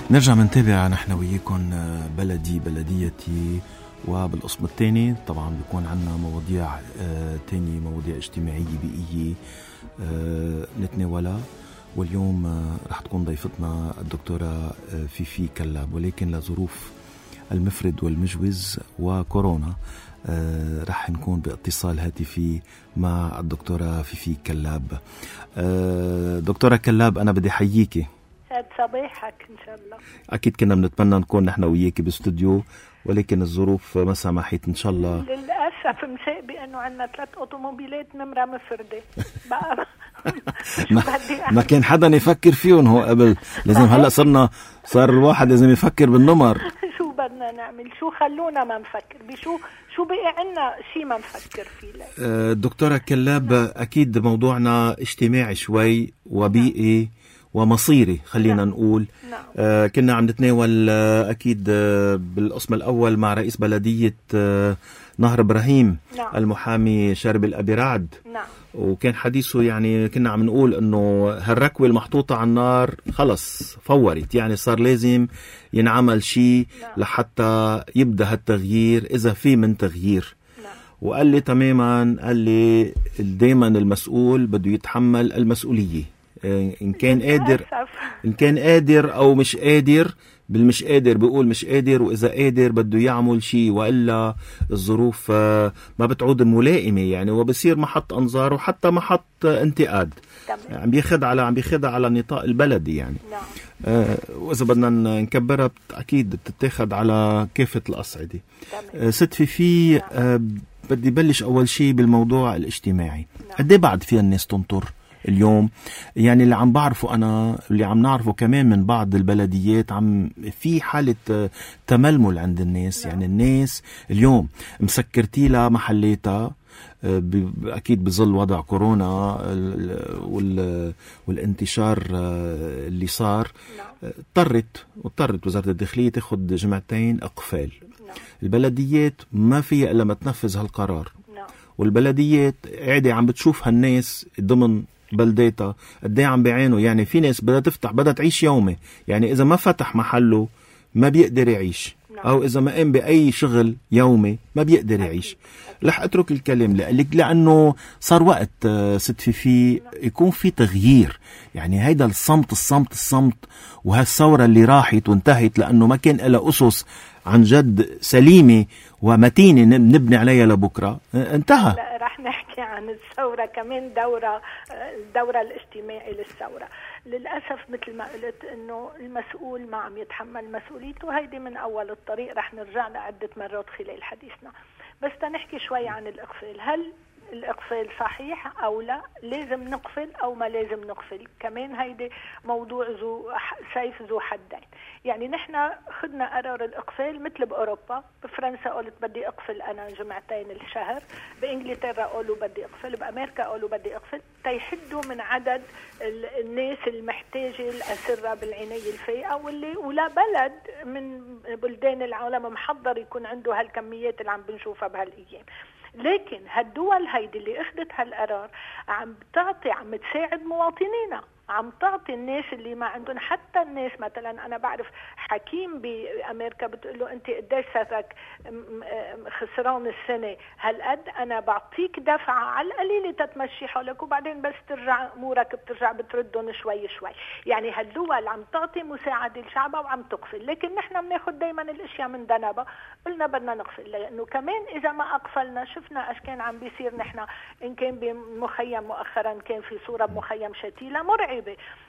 نرجع منتابع نحن وياكم بلديتي، وبالقسم الثاني طبعا بيكون عنا مواضيع تانية، مواضيع اجتماعية بيئية نتناولها. واليوم رح تكون ضيفتنا الدكتورة فيفي كلاب، ولكن لظروف المفرد والمجوز وكورونا رح نكون باتصال هاتفي مع الدكتورة فيفي كلاب. دكتورة كلاب، أنا بدي حييكي. صباحك إن شاء الله. أكيد كنا بنتمنى نكون نحن وياكي باستوديو، ولكن الظروف ما سمحت. إن شاء الله للأسف مساء بأنه عنا 3 أوتوموبيلات نمرة مفردة بقى. ما كان حدا يفكر فيهم هو قبل، لازم هلأ صار الواحد لازم يفكر بالنمر. شو بدنا نعمل؟ شو خلونا ما نفكر شو بقى عنا شيء ما نفكر فيه. دكتورة كلاب، أكيد موضوعنا اجتماعي شوي وبيئي ومصيري، خلينا نقول. كنا عم نتناول أكيد بالقسم الأول مع رئيس بلدية نهر إبراهيم المحامي شارب الأبي رعد. وكان حديثه يعني كنا عم نقول إنه هالركوة المحطوطة على النار خلص فورت، يعني صار لازم ينعمل شيء لحتى يبدأ هالتغيير إذا في من تغيير. وقال لي تماما، قال لي دايما المسؤول بده يتحمل المسؤولية، إن كان قادر أو مش قادر. بالمش قادر بيقول مش قادر، وإذا قادر بده يعمل شيء، وإلا الظروف ما بتعود ملائمة يعني، وبصير محط أنظار وحتى محط انتقاد. عم بيخد على النطاق البلدي يعني. وإذا بدنا نكبرها أكيد بتتاخد على كافة الأصعدة. ست فيفي، بدي بلش أول شيء بالموضوع الاجتماعي. قد ايه بعد فيها الناس تنطر اليوم؟ يعني اللي عم بعرفه أنا، اللي عم نعرفه كمان من بعض البلديات، عم في حالة تململ عند الناس. يعني الناس اليوم مسكرتي لها محلاتها، أكيد بظل وضع كورونا والانتشار اللي صار. اضطرت وزارة الداخلية تاخد جمعتين أقفال. البلديات ما فيها إلا ما تنفذ هالقرار، والبلديات قاعدة عم بتشوف هالناس ضمن بلديتها قد ايه عم بيعانوا. يعني في ناس بدها تفتح، بدها تعيش يومي، يعني إذا ما فتح محله ما بيقدر يعيش، أو إذا ما قام بأي شغل يومي ما بيقدر يعيش. رح أترك الكلام لأنه صار وقت ست فيفي يكون في تغيير. يعني هيدا الصمت وهالثورة اللي راحت وانتهت لأنه ما كان لها أسس عن جد سليمة ومتينة نبني عليها لبكرة، انتهى. لا، رح نحكي عن الثورة كمان، الدورة الاجتماعي للثورة. للأسف مثل ما قلت إنه المسؤول ما عم يتحمل مسؤوليته. هيدي من أول الطريق، رح نرجع لعدة مرات خلال حديثنا. بس تنحكي شوي عن الإقفال. هل الإقفال صحيح أو لا؟ لازم نقفل أو ما لازم نقفل؟ كمان هيدي موضوع سيف ذو حدين. يعني نحن خدنا قرار الإقفال مثل بأوروبا. بفرنسا قلت بدي أقفل أنا جمعتين الشهر، بإنجلترا قالوا بدي أقفل، بأمريكا قالوا بدي أقفل، تيحدوا من عدد الناس المحتاجة الأسرة بالعناية الفائقة، ولا بلد من بلدان العالم محضر يكون عنده هالكميات اللي عم بنشوفها بهالأيام. لكن هالدول هيدي اللي اخذت هالقرار عم تساعد مواطنينها، عم تعطي الناس اللي ما عندهم. حتى الناس مثلا أنا بعرف حكيم بأمريكا بتقول له أنت قديش صارك خسران السنة، هالقد أنا بعطيك دفعة على القليلة تتمشي حولك، وبعدين بس ترجع أمورك بترجع بتردهم شوي شوي. يعني هالدول عم تعطي مساعدة لشعبها وعم تقفل. لكن نحن بناخد دايما الاشياء من دنبا، قلنا بدنا نقفل، لأنه كمان إذا ما أقفلنا شفنا ايش كان عم بيصير. نحن إن كان بمخيم مؤخرا، كان في صورة بمخيم شتيلة مرعبة،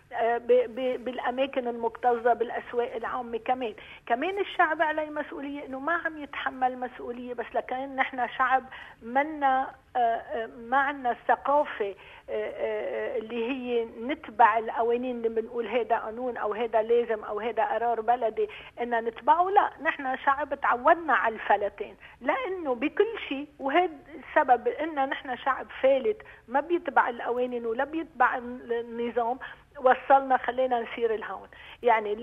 بالأماكن المكتظة، بالأسواق العامة. كمان الشعب عليه مسؤولية، إنه ما عم يتحمل مسؤولية بس لكن نحن شعب ما عنا الثقافة اللي هي نتبع القوانين اللي بنقول هذا قانون أو هذا لازم أو هذا قرار بلدي إننا نتبعه. لا، نحن شعب تعودنا على الفلتين لأنه بكل شيء، وهذا السبب إن نحن شعب فالت ما بيتبع القوانين ولا بيتبع النظام. وصلنا خلينا نصير الهون. يعني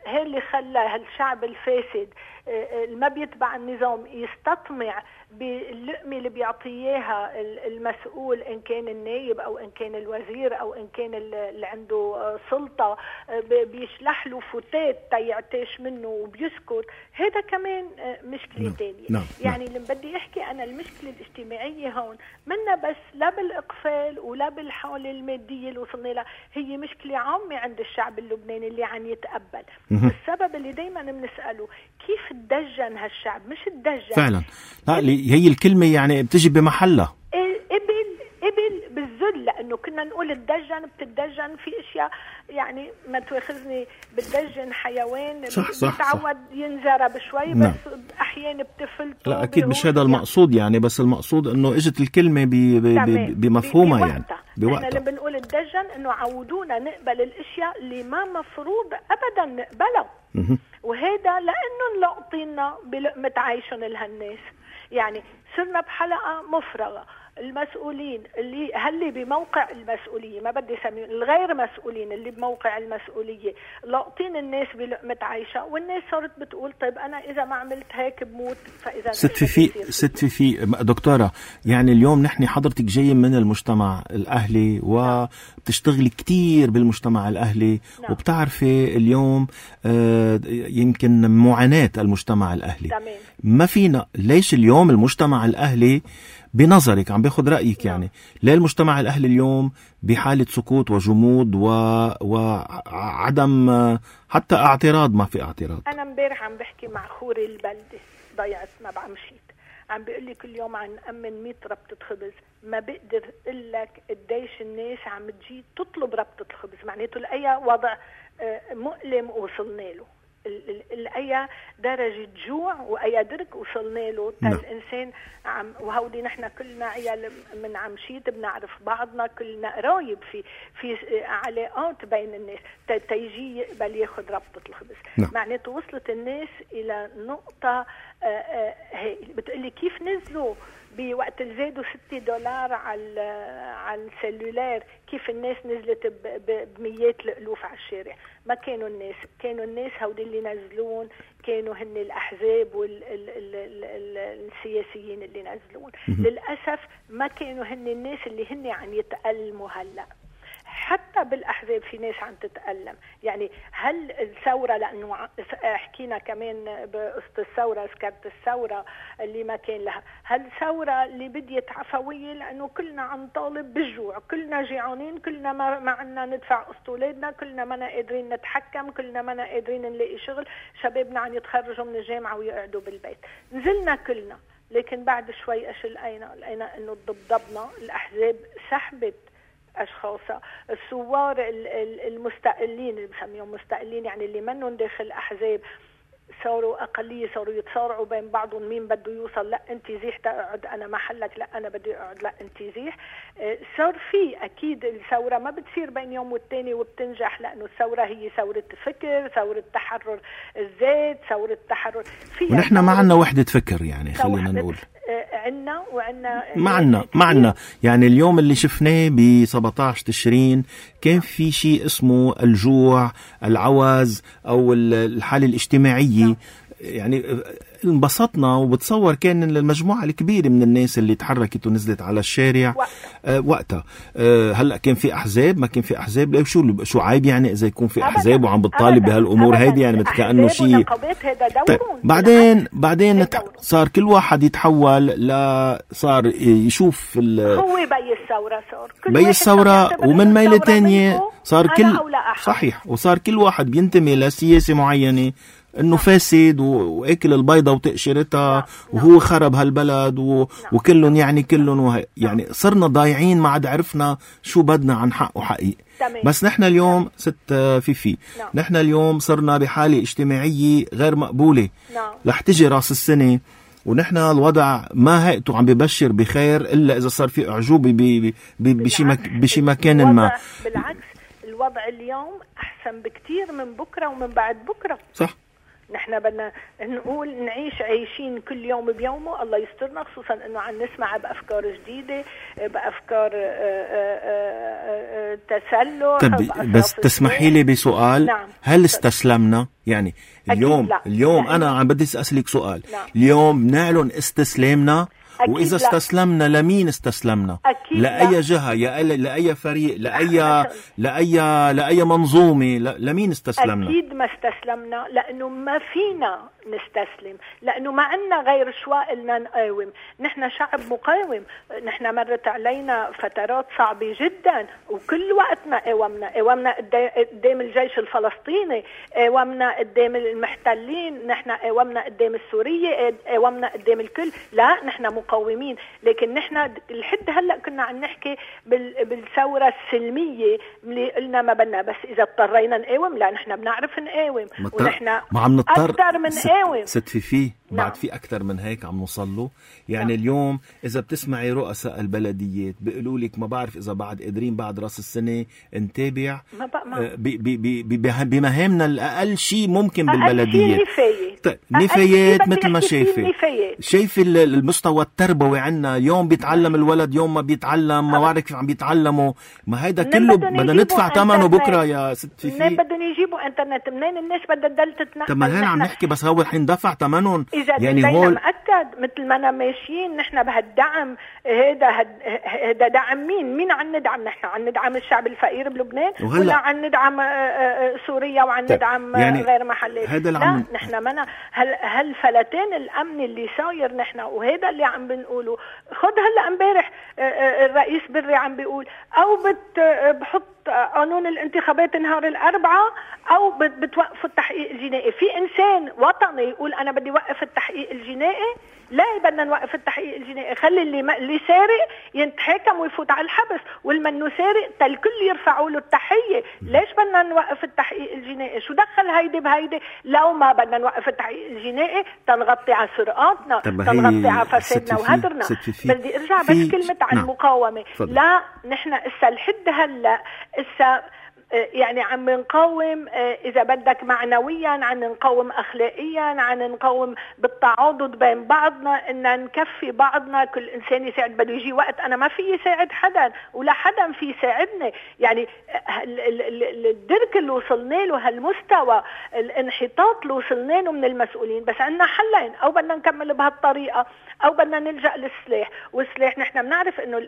هي اللي خلى الشعب الفاسد ما بيتبع النظام يستطمع باللقمة اللي بيعطيها المسؤول، إن كان النايب أو إن كان الوزير أو إن كان اللي عنده سلطة، بيشلح له فتات تيعتاش منه وبيسكت. هذا كمان مشكلة تانية. يعني اللي بدي أحكي أنا المشكلة الاجتماعية هون منا بس لا بالإقفال ولا بالحالة المادية اللي وصلنا لها، هي مشكلة عامة عند الشعب اللبناني اللي عم يتقبل. السبب اللي دايما بنسأله كيف تدجن هالشعب، مش تدجن فعلا. لا هي الكلمة يعني بتجي بمحلها. قبل بالذل، لأنه كنا نقول الدجن بتدجن في أشياء، يعني ما تواخذني بتدجن حيوان بيتعود ينزرب شوي بس أحيانا بتفلته. لا أكيد مش هذا المقصود يعني، بس المقصود أنه إجت الكلمة بمفهومها يعني بوقتها. احنا اللي بنقول الدجن أنه عودونا نقبل الأشياء اللي ما مفروض أبدا نقبلها، وهذا لأنه نلقطينا بلقمة عيشن لهالناس. يعني صرنا بحلقة مفرغة. المسؤولين اللي بموقع المسؤولية، ما بدي اسميه الغير مسؤولين، اللي بموقع المسؤولية لاقطين الناس بلقمة عيشة، والناس صارت بتقول طيب أنا إذا ما عملت هيك بموت. فإذا ست في دكتورة، يعني اليوم نحن حضرتك جاي من المجتمع الأهلي وبتشتغلي كتير بالمجتمع الأهلي. وبتعرفي اليوم يمكن معاناة المجتمع الأهلي. ما فينا ليش اليوم المجتمع الأهلي بنظرك عم باخد رأيك يعني ليه المجتمع الأهلي اليوم بحالة سكوت وجمود وعدم حتى اعتراض؟ ما في اعتراض. أنا امبارح عم بحكي مع خوري البلدة ضيعت ما بعمشيت، عم بيقول لي كل يوم عم نأمن 100 ربطة خبز. ما بقدر اقول لك قديش الناس عم تجي تطلب ربطة الخبز، معناته لأي وضع مؤلم وصلنا له، لأي درجة جوع وأي درك وصلنا له. الإنسان وهودي نحن كلنا عيال من عمشيت بنعرف بعضنا، كلنا قرايب في علاقات بين الناس تيجي يقبل ياخد ربطة الخبز. معناته وصلت الناس إلى نقطة هي بتقولي كيف نزلوا بوقت زادوا $6 على السلولار، كيف الناس نزلت بميات الألوف على الشارع. ما كانوا الناس هودي اللي نزلون كانوا هن الأحزاب والسياسيين اللي نزلون. للأسف ما كانوا هن الناس اللي هن عم يتألموا هلأ. حتى بالأحزاب في ناس عم تتألم. يعني هل الثورة، لأنه حكينا كمان بقصة الثورة، ذكرت الثورة اللي ما كان لها، هل الثورة اللي بديت عفوية لأنه كلنا عم طالب بالجوع، كلنا جيعانين، كلنا ما عنا ندفع قسط أولادنا، كلنا ما قادرين نتحكم، كلنا ما قادرين نلاقي شغل، شبابنا عم يتخرجوا من الجامعة ويقعدوا بالبيت. نزلنا كلنا، لكن بعد شوي ايش لقينا انه ضبضبنا الأحزاب سحبت أشخاص. الثوار المستقلين اللي بسميهم مستقلين، يعني اللي منهم داخل أحزاب، صاروا أقلية، صاروا يتصارعوا بين بعضهم مين بده يوصل. لا أنت زيح تقعد أنا محلك، لا أنا بدي أقعد، لا أنت زيح. صار في أكيد الثورة ما بتصير بين يوم والتاني وبتنجح، لأنه الثورة هي ثورة فكر، ثورة تحرر الذات، ثورة تحرر. ونحن ما عنا وحدة فكر، يعني خلينا نقول عنا وعنا معنا يعني اليوم اللي شفناه ب17 تشرين كان في شيء اسمه الجوع، العوز أو الحالة الاجتماعية. يعني انبسطنا، وبتصور كان المجموعة الكبيرة من الناس اللي تحركت ونزلت على الشارع وقتها. هلأ كان في أحزاب، ما كان في أحزاب، شو عيب يعني إذا يكون في أحزاب وعم بتطالب بهالأمور هيدي؟ يعني كأنه شيء. طيب بعدين صار كل واحد يتحول صار يشوف هو بي الثورة، صار بي الثورة، ومن ميلة تانية صار صحيح، وصار كل واحد بينتمي لسياسة معينة، انه فاسد واكل البيضة وتقشرتها وهو خرب هالبلد وكلهم يعني كلهم يعني صرنا ضايعين، ما عاد عرفنا شو بدنا عن حق وحقيقي. بس نحن اليوم نحن اليوم صرنا بحالة اجتماعية غير مقبولة. رح تجي راس السنة ونحن الوضع ما هيئته عم ببشر بخير إلا إذا صار في أعجوبة بشي مكان ما. بالعكس الوضع اليوم أحسن بكتير من بكرة ومن بعد بكرة. صح. نحن بدنا نقول نعيش عايشين كل يوم بيومه، الله يسترنا، خصوصا انه عم نسمع بافكار جديده، بافكار تسلح. طب بس تسمحي لي بسؤال. نعم. هل استسلمنا؟ يعني اليوم انا عم بدي اسالك سؤال. نعم. اليوم نعلن استسلامنا، واذا استسلمنا لمين استسلمنا؟ لاي جهه، لاي فريق، لاي منظومه، لمين استسلمنا؟ اكيد ما استسلمنا، لانه ما فينا نستسلم، لانه ما عندنا غير شو إلنا نقاوم. نحن شعب مقاوم، نحن مرت علينا فترات صعبه جدا، وكل وقتنا قاومنا قدام الجيش الفلسطيني، قاومنا قدام المحتلين، نحن قاومنا قدام السوريه، قاومنا قدام الكل. لا، نحن مقاومين، لكن نحن لحد هلا كنا عم نحكي بالثوره السلميه اللي قلنا ما بدنا، بس اذا اضطرينا نقاوم، لا نحن بنعرف نقاوم، ونحن اكثر من قاوم. ست في بعد في اكثر من هيك عم نوصل له. يعني اليوم اذا بتسمعي رؤساء البلديات بيقولوا لك ما بعرف اذا بعد قادرين بعد راس السنه نتابع بمهامنا الاقل شيء ممكن بالبلديه، نفايات مثل ما شايفه المستوى التربوي عندنا. يوم بيتعلم الولد، يوم ما بيتعلم، ما بعرف كيف عم بيتعلموا. ما هيدا كله بدنا ندفع ثمنه بكره يا ست فيفي. منين بدهم يجيبوا انترنت؟ منين الناس بدها تضل تتنقل؟ طب ما هين عم نحكي، بس هو الحين دفع ثمنهم. يعني هول مأكد مثل ما أنا ماشيين نحن بهالدعم. هذا دعم مين عن ندعم؟ نحن عن ندعم الشعب الفقير بلبنان، ولا عن ندعم سوريا وعن ندعم يعني غير محلات؟ لا، نحن منا هالفلتين الأمن اللي صاير نحن، وهذا اللي عم بنقوله. خد هلا امبارح الرئيس بري عم بيقول او بحط قانون الانتخابات نهار الأربعاء، أو بتوقفوا التحقيق الجنائي. في إنسان وطني يقول أنا بدي وقف التحقيق الجنائي؟ لا، بدنا نوقف التحقيق الجنائي. خلي اللي سارق ينتحكم ويفوت على الحبس، والمنو سارق الكل يرفعوا له التحية. ليش بدنا نوقف التحقيق الجنائي؟ شو دخل هيدي بهيدي؟ لو ما بدنا نوقف التحقيق الجنائي تنغطي على سرقاتنا، تنغطي على فسادنا وهدرنا. بدي ارجع بس كلمة عن المقاومة. لا، نحن اسا لحد هلا يعني عم نقاوم، إذا بدك معنويا، عم نقاوم أخلاقيا، عم نقاوم بالتعاضد بين بعضنا، إن نكفي بعضنا، كل إنسان يساعد. بده يجي وقت أنا ما في يساعد حدا ولا حدا في يساعدني. يعني الدرك اللي وصلنا له، هالمستوى الانحطاط اللي وصلنا له من المسؤولين، بس عندنا حلين: أو بدنا نكمل بهالطريقة، أو بدنا نلجأ للسلاح. والسلاح نحن بنعرف إنه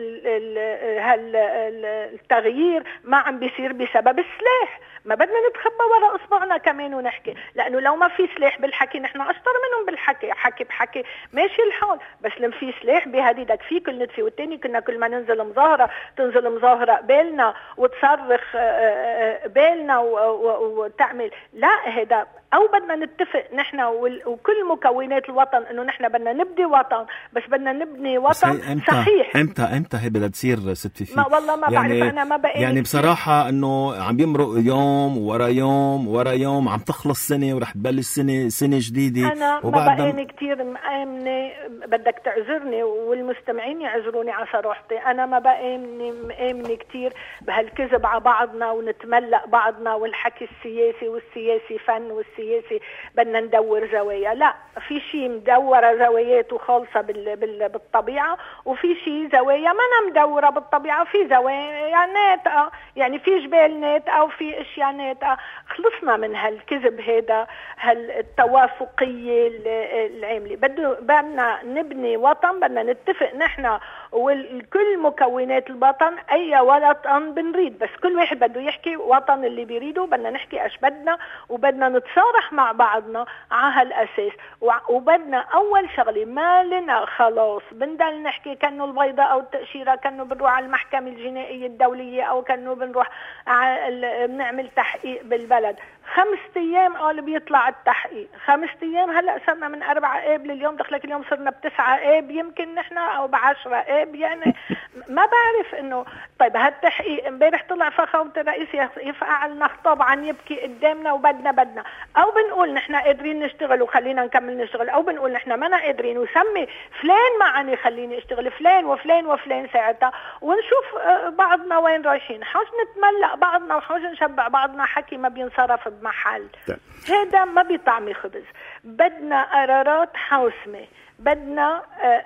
التغيير ما عم بيصير بسبب السلاح. ما بدنا نتخبى وراء اصبعنا كمان ونحكي، لانه لو ما في سلاح بالحكي نحن اشطر منهم بالحكي. حكي بحكي ماشي الحال، بس لما في سلاح بهديدك في كل نتفي والتاني. كنا كل ما ننزل مظاهره تنزل مظاهره قبالنا وتصرخ قبالنا وتعمل. لا، هذا او بدنا نتفق نحن وكل مكونات الوطن انه نحن بدنا نبني وطن، بس بدنا نبني وطن صحيح. امتى هي بدها تصير ست فيفي؟ ما والله ما يعني بعرف. انا ما بقى يعني بصراحه انه عم يمرق يوم ورا يوم ورا يوم، عم تخلص سنه ورح تبلش سنه جديده. انا ما بقاني كتير مآمنه، بدك تعذرني والمستمعين يعذروني على صراحتي. انا ما بقاني مآمنه كتير بهالكذب على بعضنا ونتملق بعضنا والحكي السياسي، والسياسي فن، والسياسي بدنا ندور زوايا. لا، في شيء مدورة زواياته خالصة بالطبيعة، وفي شيء زوايا ما مدورة بالطبيعة. في زوايا ناتقة، يعني في جبال ناتقة وفي اشياء ناتقة. خلصنا من هالكذب هذا، هالتوافقية العاملة. بدنا نبني وطن، بدنا نتفق نحن وكل مكونات الوطن اي وطن بنريد، بس كل واحد بده يحكي وطن اللي بيريده. بدنا نحكي ايش بدنا، وبدنا نتصارح مع بعضنا على هالاساس. وبدنا اول شغله ما لنا خلاص بندل نحكي كانه البيضاء او التاشيره، كانه بنروح على المحكمه الجنائيه الدوليه، او كانه بنروح بنعمل تحقيق بالبلد. 5 أيام قال بيطلع التحقيق. 5 أيام، هلا صرنا من 4 آب لليوم، دخلك اليوم صرنا ب9 آب يمكن نحن، او ب10 آب. طيب يعني ما بعرف انه طيب هالتحقيق امبارح طلع فخامة الرئيس يفعلنا خطاب عن يبكي قدامنا وبدنا او بنقول نحن قادرين نشتغل وخلينا نكمل نشتغل، او بنقول نحن ما قادرين وسمي فلان معاني خليني اشتغل فلان وفلان وفلان ساعتها، ونشوف بعضنا وين رايحين. حوش نتملق بعضنا وحوش نشبع بعضنا حكي ما بينصرف بمحل. هذا ما بيطعمي خبز. بدنا قرارات حاسمة، بدنا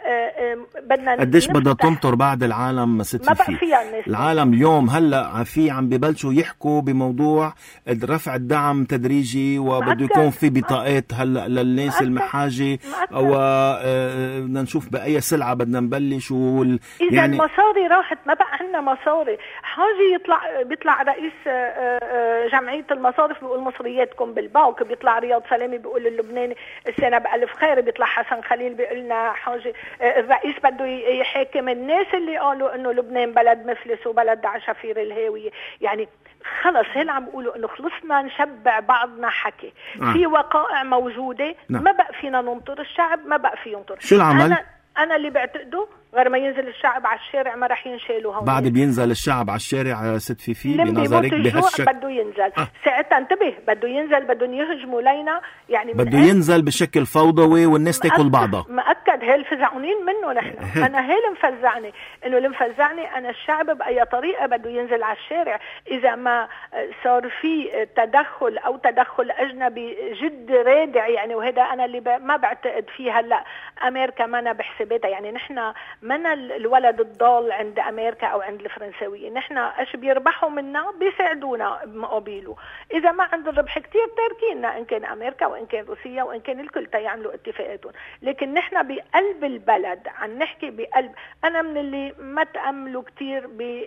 قديش بدها تنطر بعد العالم ست ما بقى فيها الناس. العالم اليوم هلا عم ببلشوا يحكوا بموضوع رفع الدعم تدريجي، وبده يكون في بطاقات هلا للناس المحاجة، او بدنا نشوف بأي سلعة بدنا نبلش إذا يعني المصاري راحت ما بقى عندنا مصاري. حاجة بيطلع رئيس جمعية المصارف بيقول مصرياتكم بالبنك، بيطلع رياض سلامي بيقول اللبناني السنة بألف خير، بيطلع حسن خليل بيقولنا حاجة الرئيس بده يحاكم الناس اللي قالوا انه لبنان بلد مفلس وبلد عشافير الهاوية. يعني خلص هل عم بيقولوا انه خلصنا نشبع بعضنا حكي. في وقائع موجودة. ما بقى فينا ننطر، الشعب ما بقى فيه ينطر. شو العمل؟ أنا اللي بعتقده غير ما ينزل الشعب على الشارع ما رح ينشالوا هون. بعد بينزل الشعب على الشارع ست في بنظرك بهالشكل بده ينزل ساعتها انتبه بده ينزل بدهم يهجموا لينا يعني بده ينزل بشكل فوضوي والناس تاكل بعضها. مأكد هي الفزعونين منه نحن. أنا هي اللي مفزعني إنه اللي مفزعني أنا الشعب بأي طريقة بده ينزل على الشارع. إذا ما صار في تدخل أو تدخل أجنبي جد رادع يعني، وهذا أنا اللي ما بعتقد فيه. هلا أمريكا ما أنا بحسبتها يعني نحن منا الولد الضال عند أمريكا أو عند الفرنساوية، نحن أش بيربحوا منا بيساعدونا بمقابله. إذا ما عند الربح كتير تاركيننا، إن كان أمريكا وإن كان روسيا وإن كان الكل يعملوا اتفاقاتهم. لكن نحن بقلب البلد عم نحكي بقلب. أنا من اللي ما تأملوا كتير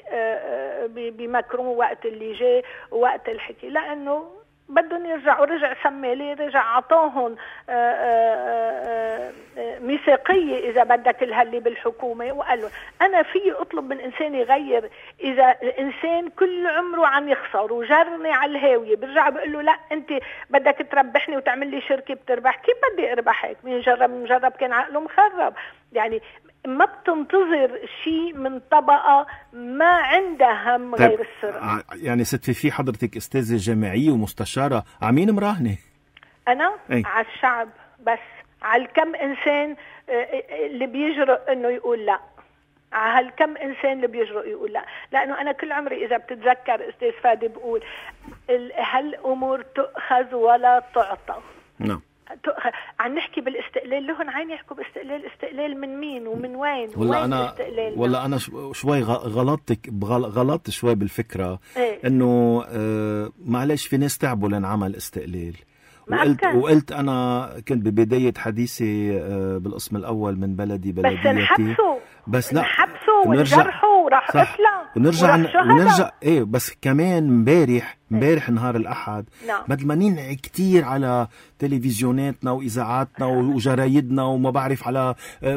بماكرون وقت اللي جاء وقت الحكي، لأنه بدهم يرجعوا. رجع سمالي، رجع عطاهم ميثاقية إذا بدك الهلي بالحكومة، وقال له أنا في أطلب من إنسان يغير. إذا الإنسان كل عمره عم يخسر وجرني على الهاوية، برجع بقول له لا أنت بدك تربحني وتعمل لي شركة بتربح. كيف بدي أربحك؟ مين جرب كان عقله مخرب. يعني ما بتنتظر شيء من طبقة ما عندها هم غير السرقة. يعني ست في حضرتك استاذة جامعية ومستشارة، عمين مراهنة أنا على الشعب، بس على كم إنسان اللي بيجرؤ إنه يقول لا. على هالكم إنسان اللي بيجرؤ يقول لا. لأنه أنا كل عمري إذا بتتذكر أستاذ فادي بقول هالأمور تؤخذ ولا تعطى. نعم. عم نحكي بالاستقلال، لهن عين يحكوا باستقلال. استقلال من مين ومن وين؟ ولا أنا شوي غلطت شوي بالفكرة. إنه معلش في ناس تعبوا لنعمل استقلال. وقلت أنا كنت ببداية حديثي بالقسم الأول من بلديتي بس لا انحبسوا ونجرحوا وراح قتلوا ونرجع بس كمان امبارح نهار الأحد مدمنين كتير على تلفزيوناتنا وإذاعاتنا وجرايدنا وما بعرف على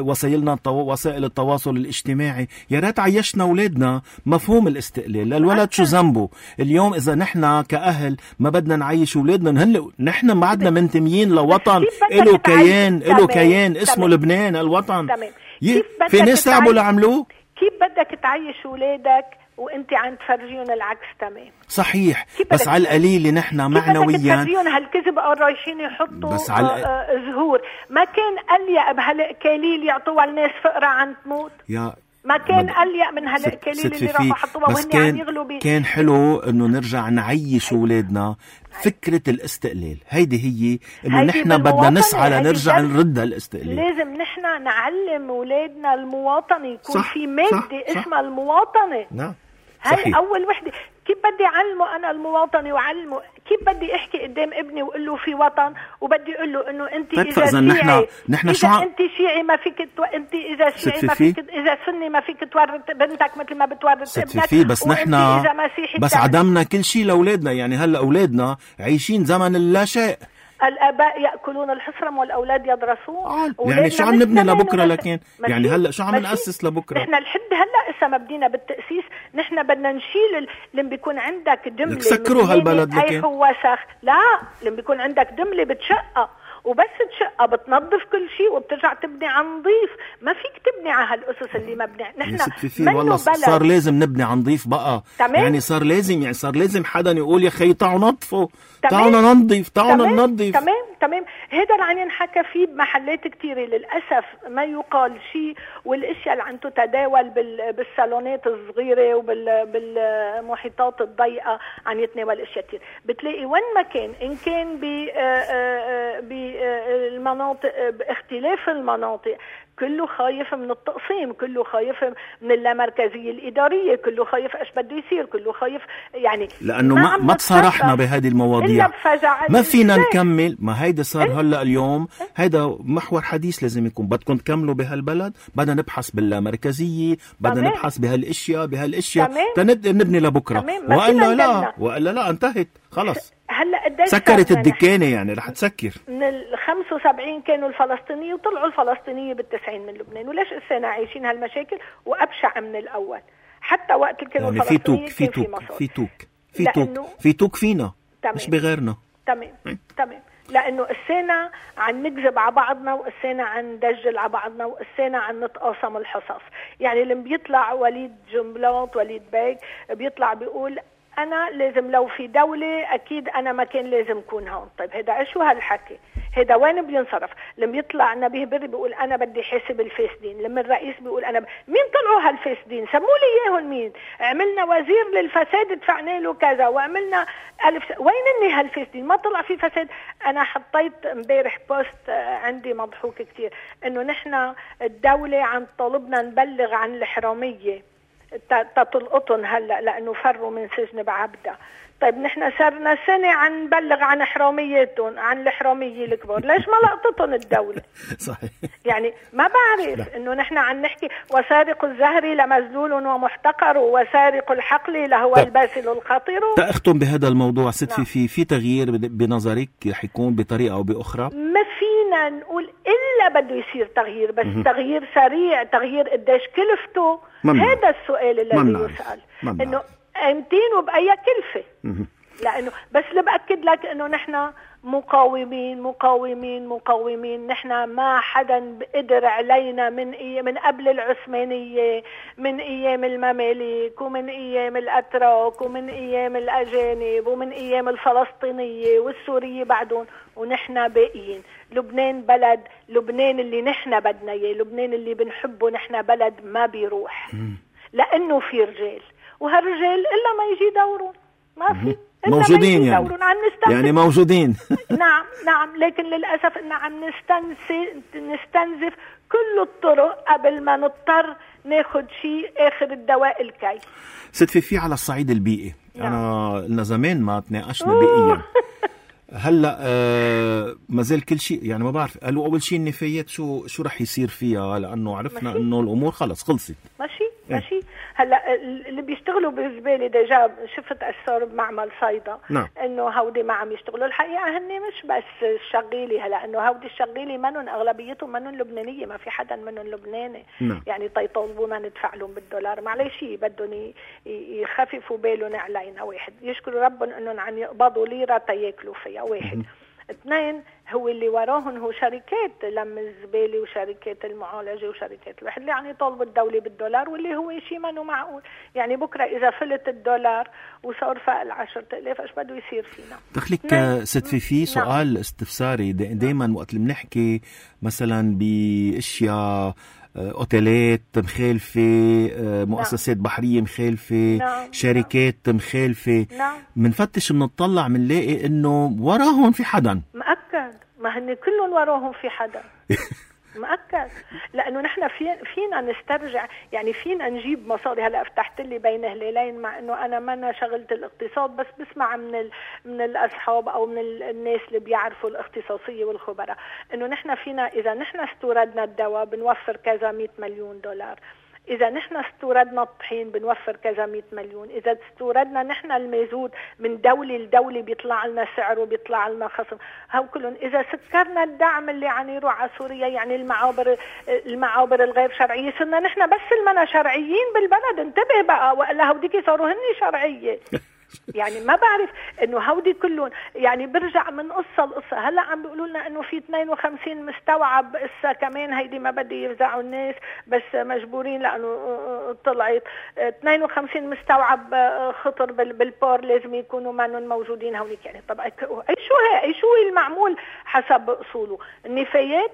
وسائل التواصل الاجتماعي. يا ريت عيشنا أولادنا مفهوم الاستقلال. الولد شو ذنبه اليوم إذا نحن كأهل ما بدنا نعيش أولادنا؟ نحن ما عدنا منتميين لوطن له كيان اسمه لبنان الوطن. في ناس تعبوا لعملوه. كيف بدك تعيش أولادك وانت عم تفرجيون العكس؟ تمام صحيح، بس على القليل نحن معنويا تفرجيون هالكذب او رايحين يحطوا زهور. ما كان أليق بهالقليل يعطوها الناس فقرة عن تموت؟ ما كان أليق من هالقليل اللي راحوا حطوها وهن عم يغلوا كان حلو انه نرجع نعيش اولادنا فكرة الاستقلال. هيدي هي انه نحن بدنا نسعى لنرجع نرد الاستقلال. لازم نحن نعلم اولادنا المواطنة، يكون في مادة اسمها المواطنة. نعم هاي أول وحدة. كيف بدي أعلمه أنا المواطنة وعلمه؟ كيف بدي أحكي قدام ابني وأقول له في وطن وبدي أقول له إنه أنت إذا شيعي إذا أنت شيعي ما فيك أنت إذا شيعي ما فيك، إذا سني ما فيك تورط بنتك مثل ما بتورط ابنك. بس نحن بس عدمنا كل شيء لأولادنا. يعني هلا أولادنا عايشين زمن اللا شيء. الآباء يأكلون الحصرم والأولاد يدرسون. يعني شو عم نبني لبكرة؟ لكن يعني هلا شو عم نأسس لبكرة؟ نحن لحد هلا إسا ما بدينا بالتأسيس. نحن بدنا نشيل اللي بيكون عندك دملة سكروا هالبلد. لكن أي وسخ لا، اللي بيكون عندك دملة بتشقى وبس تشقها بتنظف كل شيء وبترجع تبني عن نظيف. ما فيك تبني على هالأسس اللي مبني. نحن والله صار لازم نبني عن نظيف بقى. تمام. يعني صار لازم حدا يقول يا خي تعالوا نظفوا، تعالوا ننظف، تعالوا ننظف. تمام. هذا اللي عم ينحكى فيه بمحلات كتيرة للأسف. ما يقال شيء والاشياء اللي عم تتداول بالصالونات الصغيرة وبالمحيطات الضيقة عم يتناول اشياء كتير. بتلاقي وين ما كان، ان كان بالمناطق باختلاف المناطق، كله خايف من التقسيم، كله خايف من اللامركزية الإدارية، كله خايف ايش بده يصير، كله خايف يعني لأنه ما تصرحنا بهذه المواضيع. ما فينا نكمل. ما هيدا صار هلا اليوم، هيدا محور حديث لازم يكون. بدكم تكملوا بهالبلد، بدنا نبحث باللامركزية، بدنا نبحث بهالاشياء نبني لبكره، والا لا انتهت خلص. هلا قديش سكرت الدكانة، يعني رح تسكر. من ال 75 كانوا الفلسطينية وطلعوا الفلسطينية بال90 من لبنان. وليش السنة عايشين هالمشاكل وأبشع من الأول؟ حتى وقت كانوا يعني الفلسطينيين في توك فينا مش بغيرنا. تمام. لأنه السنة عن نكذب على بعضنا، والسنة عن ندجل على بعضنا، والسنة عن نتقاسم الحصص. يعني لما بيطلع وليد جنبلاط، وليد بيك، بيطلع بيقول أنا لازم لو في دولة أكيد أنا ما كان لازم أكون هون. طيب هذا شو هالحكي؟ هذا وين بينصرف؟ لما يطلع نبيه بري بيقول أنا بدي حاسب الفاسدين، لما الرئيس بيقول أنا مين طلعوا هالفاسدين؟ سموا لي إياهم مين؟ عملنا وزير للفساد دفعنا له كذا، وعملنا وين إني هالفاسدين؟ ما طلع في فساد. أنا حطيت امبارح بوست عندي مضحوك كتير، إنه نحن الدولة عم طلبنا نبلغ عن الحرامية تطلقطن هلا لانه فروا من سجن بعبده. طيب نحن صرنا سنه عن نبلغ عن حراميتهم، عن الحراميه الكبار، ليش ما لقطتهم الدوله؟ صحيح. يعني ما بعرف انه نحن عم نحكي وسارق الزهر لمذلول ومحتقر، وسارق الحقل لهو الباسل الخطير. تأختم بهذا الموضوع ست في تغيير بنظرك رح يكون بطريقه او باخرى؟ ما فينا نقول الا بده يصير تغيير، بس تغيير سريع، تغيير قديش كلفته؟ هذا السؤال الذي يسأل، انه قيمتين وبأي كلفة. لانه بس اللي بأكد لك انه نحن مقاومين. نحن ما حدا قدر علينا من قبل العثمانية، من ايام المماليك، ومن ايام الاتراك، ومن ايام الاجانب، ومن ايام الفلسطينية والسورية بعدهم، ونحن باقيين. لبنان بلد، لبنان اللي نحن بدنا اياه، لبنان اللي بنحبه نحن، بلد ما بيروح لانه في رجال، وهالرجال الا ما يجي دورهم ما في موجودين يعني موجودين. نعم لكن للأسف إن عم نستنزف كل الطرق قبل ما نضطر ناخد شيء آخر الدواء الكي. ست في على الصعيد البيئي. أنا لنا زمان ما تناقشنا بيئيا. هلا ما زال كل شيء، يعني ما بعرف، قالوا أول شيء النفايات شو رح يصير فيها، لأنه عرفنا إنه الأمور خلصت. ماشي. هلا اللي بيشتغلوا بالزباله ديجا شفت اثار بمعمل صيدا. انه هودي ما عم يشتغلوا. الحقيقه هن مش بس الشغيلي، هلا انه هودي الشغيلي منن اغلبيتهم منن لبنانيه، ما في حدا منن لبناني. يعني طيطلبونا ندفع لهم بالدولار، معلش بدهم يخففوا بالهم علينا. واحد يشكروا ربهم انهم عم يقبضوا ليره تياكلوا فيها. واحد. اثنين، هو اللي وراهن هو شركات لم الزبالة وشركات المعالجة وشركات الواحد اللي يعني طالب الدولة بالدولار، واللي هو شيء ما معقول. يعني بكرة إذا فلت الدولار وصار فوق 10,000 إيش بده يصير فينا؟ دخلك ست في سؤال استفساري دايما وقت اللي بنحكي مثلا بأشياء اوتيلات مخالفة، مؤسسات بحرية مخالفة، شركات مخالفة، منفتش منطلع منلاقي انه وراهم في حدا. مأكد، ما هن كلهم وراهم في حدا. مأكد، لأنه نحن فينا نسترجع، يعني فينا نجيب مصاري. هلا فتحت لي بين هلالين، مع إنه أنا ما شغلت الاقتصاد، بس بسمع من الأصحاب أو من الناس اللي بيعرفوا الاختصاصية والخبراء، إنه نحن فينا إذا نحن استوردنا الدواء بنوفر كذا 100 مليون دولار، إذا نحن استوردنا الطحين بنوفر كذا 100 مليون، إذا استوردنا نحن المازوت من دولة لدولة بيطلع لنا سعر وبيطلع لنا خصم. هاو كلهم. إذا سكرنا الدعم اللي عم يروح على سوريا، يعني المعابر الغير شرعية، صرنا نحن بس المنا شرعيين بالبلد. انتبه بقى، وإلا هوديكي صاروا هني شرعية. يعني ما بعرف انه هودي كلهم، يعني برجع من قصة لقصة. هلا عم بيقولوا لنا انه في 52 مستوعب اسا كمان، هيدي ما بدي يفزعوا الناس بس مجبورين لانه طلعت 52 مستوعب خطر بالبور لازم يكونوا منهم موجودين هونيك. يعني طب اي شو المعمول حسب اصوله؟ النفايات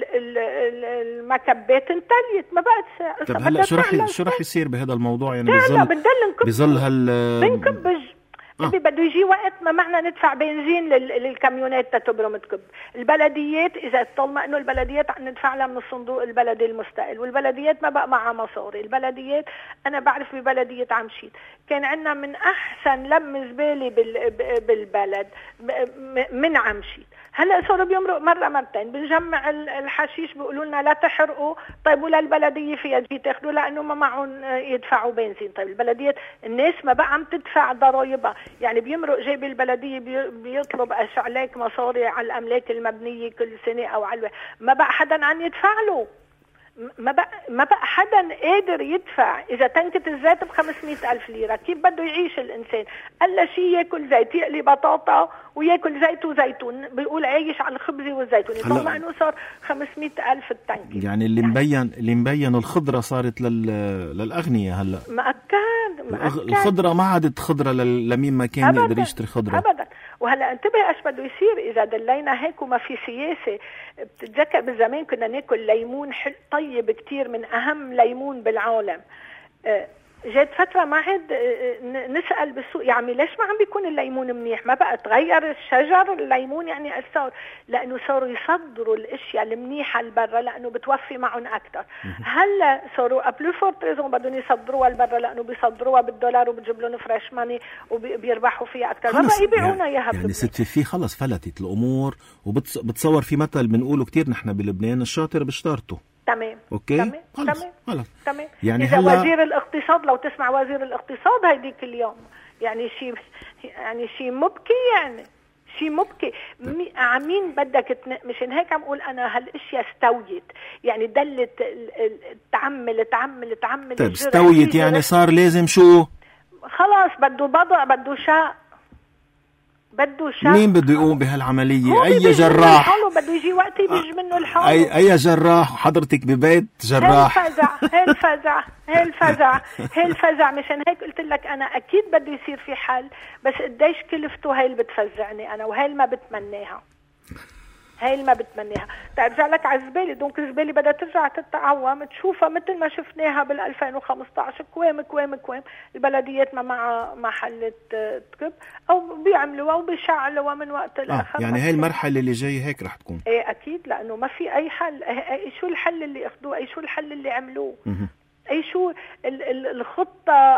المكبات انتليت ما بقت. طب هلا شو رح يصير بهذا الموضوع؟ يعني بظل بنكبج بده يجي وقت ما معنا ندفع بنزين للكاميونات تتبرم تكب. البلديات اذا طالما انه البلديات ندفع لها من الصندوق البلدي المستقل، والبلديات ما بقى معها مصاري. البلديات انا بعرف ببلديه عمشيت كان عندنا من احسن لم زباله بالبلد من عمشيت. هلا صاروا بيمرق مره مرتين بنجمع الحشيش بيقولوا لنا لا تحرقوا. طيب ولا البلديه فيها تجي تاخذوا لانه ما معهم يدفعوا بنزين. طيب البلديات الناس ما بقى عم تدفع ضرائبها، يعني بيمرق جيب البلديه بيطلب عليك مصاري على الاملاك المبنيه كل سنه او على ما بقى حدا عم يدفع له. ما بقى حدا قادر يدفع. إذا تنكت الزيت ب500,000 ليرة كيف بده يعيش الإنسان؟ ألا شيء يأكل زيت، يقلي بطاطا ويأكل زيت وزيتون، بيقول عايش على الخبز والزيتون. طبعا أنه صار 500,000 التنكت. يعني اللي مبين الخضرة صارت للأغنياء هلا. مأكد الخضرة ما عادت خضرة لمين ما كان يقدر يشتري خضرة أبدا. وهلا انتبه ايش بده يصير اذا دلينا هيك وما في سياسه. بتتذكر بالزمان كنا ناكل ليمون طيب كتير، من اهم ليمون بالعالم. جات فتره ما عاد نسال بالسوق يا عمي ليش ما عم بيكون الليمون منيح؟ ما بقى تغير الشجر الليمون يعني صار لانه صاروا يصدروا الاشياء المنيحه لبرا لانه بتوفي معهم اكثر. هلا صاروا ابلو فور تريزون بدهم يصدروها لبرا لانه بيصدروها بالدولار وبتجيب لهم فريش ماني وبيربحوا فيها اكثر. ما بقى يبيعونا اياها. يعني ست في خلص فلتت الامور. وبتصور في مثل بنقوله كتير نحن بلبنان، الشاطر بشطارته. تمام. اوكي تمام. يعني إذا وزير الاقتصاد، لو تسمع وزير الاقتصاد هيديك اليوم يعني شيء مبكي، يعني شيء مبكي. عمين بدك مشان هيك عم اقول انا هالاشياء استويت، يعني دلت تعمل. طيب استويت يعني صار لازم شو؟ خلاص بده بضع بده شاء. مين بده يقوم بهالعملية؟ أي جراح بده يجي وقت يبيج منه الحال. أي جراح؟ حضرتك ببيت جراح. هي الفزع. مشان هيك قلت لك أنا أكيد بده يصير في حل، بس قديش كلفته هاي اللي بتفزعني أنا، وهي اللي ما بتمناها. ترجع لك على الزبالة. دونك الزبالة بدها ترجع تتعوم تشوفها مثل ما شفناها بال2015 كوام البلديات ما معها محل تكب او بيعملوها او بيشعلوها من وقت لاخر. يعني هاي المرحلة اللي جاي هيك رح تكون. ايه اكيد، لانه ما في اي حل. شو الحل اللي اخذوه؟ شو الحل اللي عملوه؟ شو الخطة؟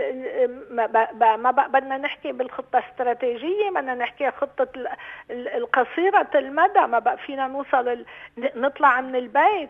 ما بدنا نحكي بالخطة الاستراتيجية، بدنا نحكي خطة القصيرة المدى. ما بقى فينا نوصل نطلع من البيت.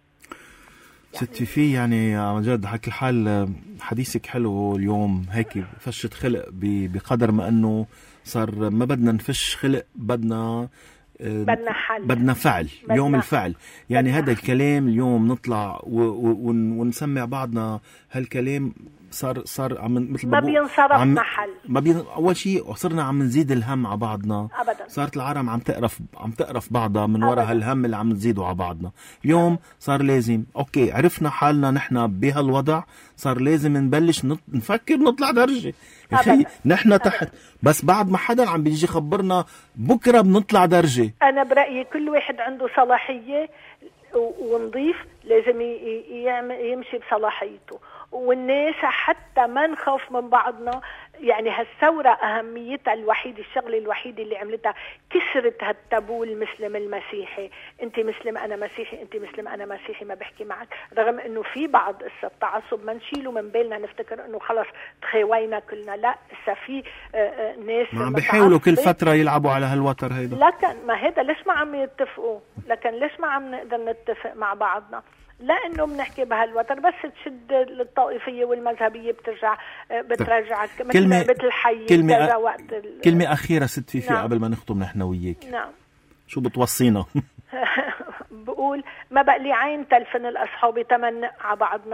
ستي في يعني عن جد حكي الحال حديثك حلو اليوم، هيك فشت خلق بقدر ما انه صار ما بدنا نفش خلق، بدنا حل، بدنا فعل. اليوم الفعل يعني هذا الكلام اليوم نطلع ونسمع بعضنا هالكلام صار عم مثل ما بينصرف محل. اول شيء صرنا عم نزيد الهم على بعضنا. أبداً. صارت العالم عم تقرف بعضها من وراء هالهم اللي عم نزيده على بعضنا. اليوم صار لازم اوكي عرفنا حالنا نحن بهالوضع، صار لازم نبلش نفكر نطلع درجة. يا اخي نحن تحت، بس بعد ما حدا عم بيجي خبرنا بكره بنطلع درجة. انا برأيي كل واحد عنده صلاحية ونضيف لازم يمشي بصلاحيته، والناس حتى ما نخاف من بعضنا. يعني هالثورة أهميتها الوحيدة، الشغلة الوحيدة اللي عملتها كسرت هالتابو المسلم المسيحي. أنت مسلم أنا مسيحي، أنت مسلم أنا مسيحي، ما بحكي معك. رغم أنه في بعض التعصب ما نشيله من بالنا نفتكر أنه خلص تخيوينا كلنا. لا، لسه في ناس ما عم بيحاولوا كل فترة يلعبوا على هالوتر هيدا. لكن ما هذا ليش ما عم يتفقوا؟ لكن ليش ما عم نقدر نتفق مع بعضنا؟ لانه بنحكي بهالوتر بس تشد الطائفيه والمذهبيه بترجعك مثل الحي. كلمه اخيره ست فيفي. نعم. قبل ما نختم نحن وياك. نعم. شو بتوصينا؟ بقول ما بقى لي عين تلفن الاصحاب تمنى على بعضنا.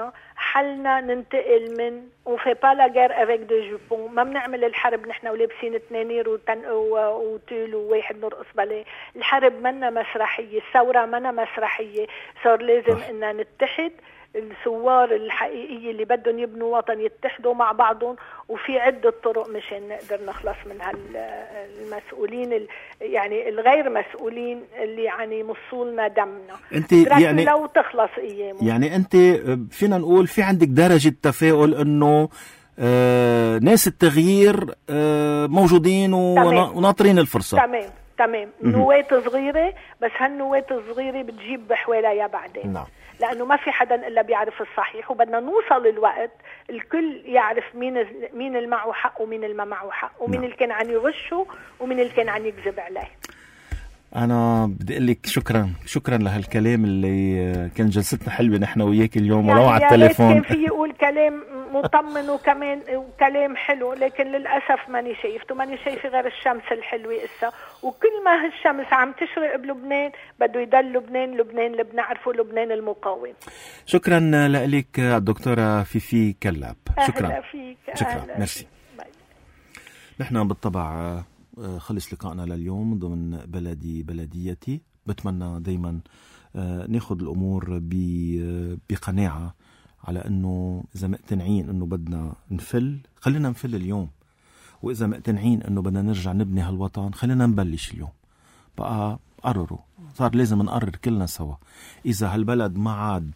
حلنا ننتقل من وفي با لا غير افيك دو جوبون، ما بنعمل الحرب نحن ولابسين تنانير وتول وواحد نرقص باليه. الحرب منا مسرحيه، الثوره منا مسرحيه، صار لازم ان نتحد. الثوار الحقيقية اللي بدهم يبنوا وطن يتحدوا مع بعضهم، وفي عدة طرق مشان نقدر نخلص من هالمسؤولين يعني الغير مسؤولين اللي يعني مصولنا دمنا. انت يعني لو تخلص ايامه، يعني انت فينا نقول في عندك درجة تفاؤل انه ناس التغيير موجودين وناطرين الفرصة. تمام. نواة صغيرة، بس هالنواة الصغيرة بتجيب بحواليها بعدين. نعم. لأنه ما في حدا إلا بيعرف الصحيح، وبدنا نوصل الوقت الكل يعرف مين اللي معه حق ومين اللي ما معه حق، ومين اللي كان عن يغشه ومين اللي كان عن يكذب عليه. أنا بدي أقول لك شكرا لهالكلام اللي كان جلستنا حلوة نحن وياك اليوم، ولو على التليفون. كان في يقول كلام مطمن وكلام حلو، لكن للأسف ماني شايفة غير الشمس الحلوة إسا. وكل ما هالشمس عم تشرق بلبنان بده يضل لبنان اللي بنعرفه، لبنان المقاوم. شكرا لك الدكتورة فيفي كلاب. شكرا. أهلا فيك. شكرا. ميرسي. نحن بالطبع خلص لقائنا لليوم ضمن بلديتي. بتمنى دايما ناخد الأمور بقناعة، على أنه إذا مقتنعين أنه بدنا خلينا نفل اليوم، وإذا مقتنعين أنه بدنا نرجع نبني هالوطن خلينا نبلش اليوم. بقى قرروا، صار لازم نقرر كلنا سوا. إذا هالبلد ما عاد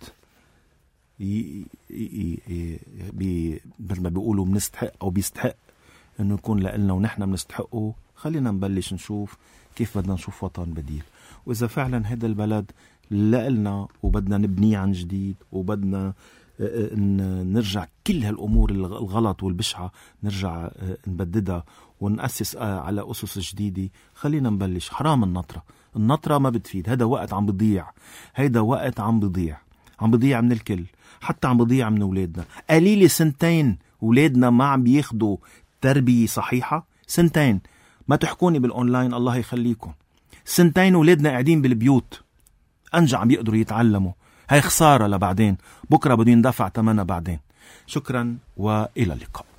مثل ما بيقولوا بنستحق أو بيستحق أنه يكون لنا ونحن بنستحقه، خلينا نبلش نشوف كيف بدنا نشوف وطن بديل. وإذا فعلا هذا البلد لنا وبدنا نبنيه عن جديد، وبدنا نرجع كل هالأمور الغلط والبشعة نرجع نبددها ونأسس على أسس جديدة، خلينا نبلش. حرام النطرة ما بتفيد. هذا وقت عم بضيع من الكل، حتى عم بضيع من أولادنا. قليل سنتين أولادنا ما عم بياخدوا تربية صحيحة. سنتين، ما تحكوني بالأونلاين الله يخليكم. سنتين أولادنا قاعدين بالبيوت أنجع عم بيقدروا يتعلموا. هاي خسارة لبعدين، بكرة بدون دفع ثمنها بعدين. شكرا وإلى اللقاء.